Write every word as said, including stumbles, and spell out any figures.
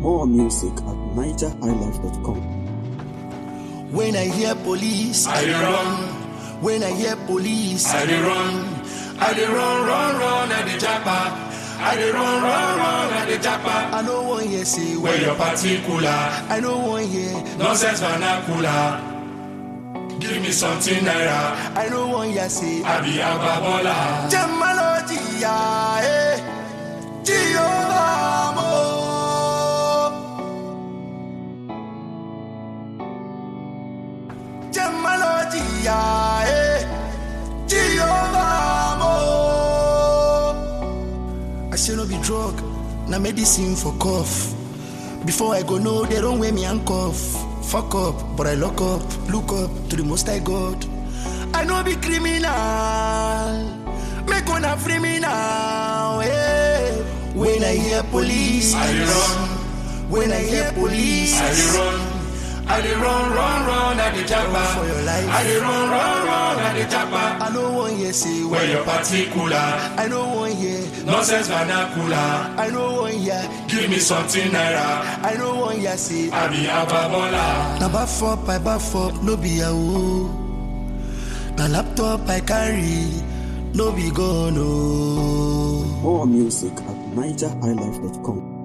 More music at niger high life dot com. When I hear police, I dey run. When I hear police, I dey run. I dey run, run, run at the japa. I dey run, run, run at the japa. I no one hear say Where your particular I no one hear nonsense vernacular. Give me something naira. I no one hear say I be Agbabola. Gemology, eh? Jehovah, mo. Gemology, eh? Jehovah, mo. I say no be drug, na medicine for cough. Before I go know, they don't wear me handcuff. Fuck up, but I lock up, look up to the Most High God. I know be criminal, make una free me now. Hey. When I hear police, I dey run. When I hear police, I dey run. I dey run, run, run at the japa. For your life. I dey run, run, run at the japa. I know one hear say Where your particular I know one hear, nonsense vernacular. I know one hear, Give me something naira. I know one hear say. I be Agbabola. Na baff up, I baff up, no be yahoo. Na laptop I carry, no be gone, oh. More music at niger high life dot com.